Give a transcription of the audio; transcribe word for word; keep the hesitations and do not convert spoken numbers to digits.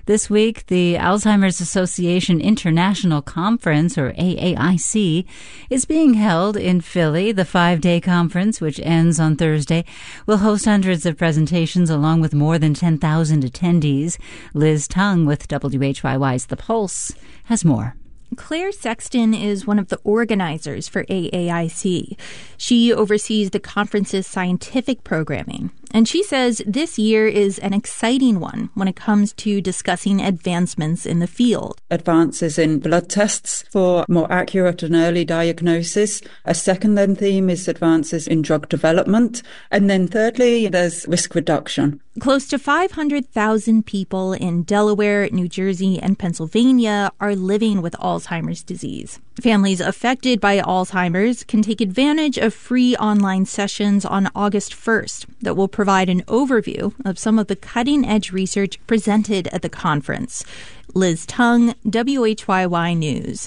This week, the Alzheimer's Association International Conference, or A A I C, is being held in Philly. The five-day conference, which ends on Thursday, will host hundreds of presentations along with more than ten thousand attendees. Liz Tung with W H Y Y's The Pulse has more. Claire Sexton is one of the organizers for A A I C. She oversees the conference's scientific programming, and she says this year is an exciting one when it comes to discussing advancements in the field. Advances in blood tests for more accurate and early diagnosis. A second then theme is advances in drug development. And then thirdly, there's risk reduction. Close to five hundred thousand people in Delaware, New Jersey, and Pennsylvania are living with Alzheimer's disease. Families affected by Alzheimer's can take advantage of free online sessions on August first that will provide an overview of some of the cutting-edge research presented at the conference. Liz Tung, W H Y Y News.